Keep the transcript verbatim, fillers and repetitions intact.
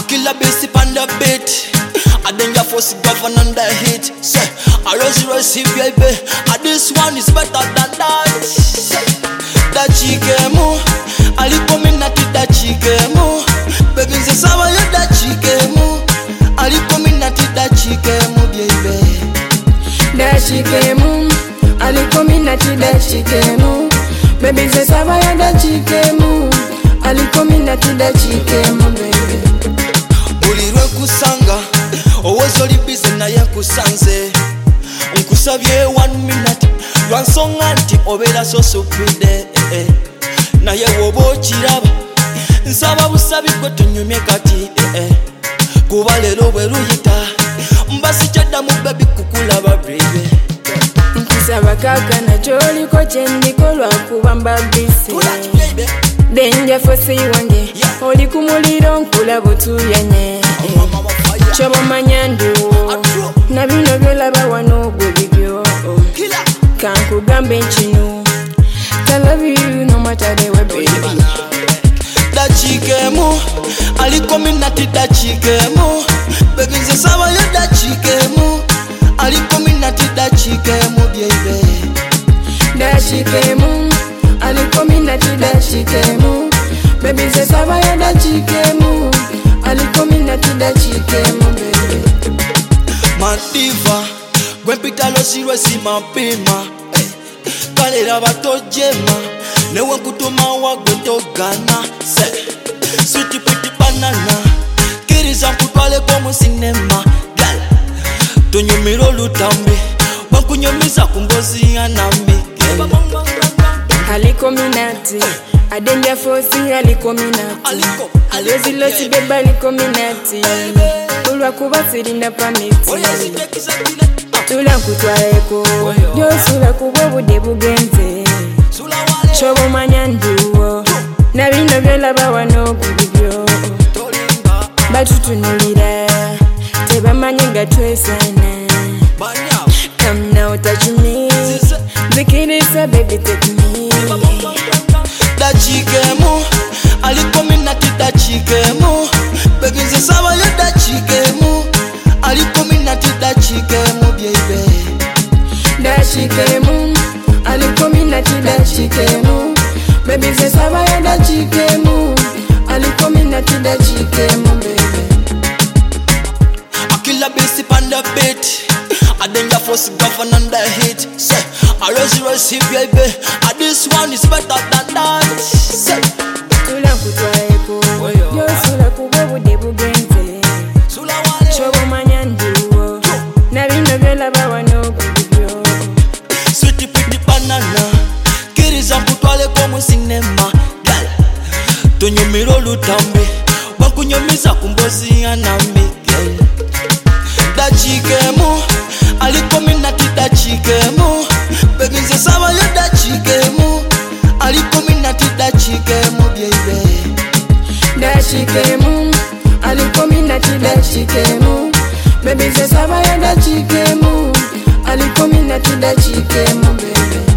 kill a beast on the beat. I then your force govern on the hit. Say, I rose receive baby. And this one is better than that. Say, that chikemu. Ali kominati that chikemu. Baby say sawa yo that chikemu. Ali kominati that chikemu baby. That chikemu. Ali kominati that chikemu. Baby say sawa yo that chikemu. Ali kominati that chikemu baby. Ulirwe kusanga owozoli busy naye nkusanze nkusabye one minute lwansonga nti obeera so supide eh, eh. naye woba okiraba nsaba busabi gwe tunyumye kati eh, eh. kuba leero bwe luyita mba sikyaddamu bebi kukulaba baby. Nkusaba kaka nakyoliko kyendiko lwakuba mba busy. Denja fosi wange oli ku muliro nkulaba otuyanye ky'obamanya ndiwo na bino byolaba wano gwe bibyo kankugambe nkino I love you no matter the way baby. Dachikemu aliko minati dachikemu baby nze saba yo dachikemu aliko minati dachikemu baby. Dachikemu aliko minati dachikemu baby nze saba yo dachikemu aliko minati dachikemu baby. Mandiva gwe mpita losirwe si mapima eh. Kalera batojema newe nkutuma wagwe togana se sweet pretty banana kiriza nkutwaleko mu sinema gal tonyumira olutambi bakunyumiza ku ngozi ya nambi aliko minati adenja fosi aliko minati alezi losi beba aliko minati olwakuba sirinda pamiti tula nkutwaleko gyosula kuba obudde bugenze ky'obumanya ndiwo na bino byolaba wano ku bibyo batutunulira tebamanyi nga twesana. Come now touch me zikirisa baby take me. Dachikemu aliko minati dachikemu baby nze saba yo dachikemu aliko minati dachikemu baby. Dachikemu aliko minati dachikemu baby nze saba yo dachikemu aliko minati dachikemu baby. I kill a beast on the beat. I then your force govern on the hit. Say, I rose receive baby. And this one is better than that. Say, tula nkutwaleko gyosula kuba obudde bugenze ky'obumanya ndiwo na bino byolaba wano ku bibyo. Sweet pretty banana kiriza nkutwaleko mu sinema gal tonyumira olutambi bakunyumiza ku mbozi ya nambi gal. Dachikemu aliko minati dachikemu baby nze saba yo dachikemu aliko minati dachikemu baby. Dachikemu aliko minati dachikemu baby nze saba yo dachikemu aliko minati dachikemu baby.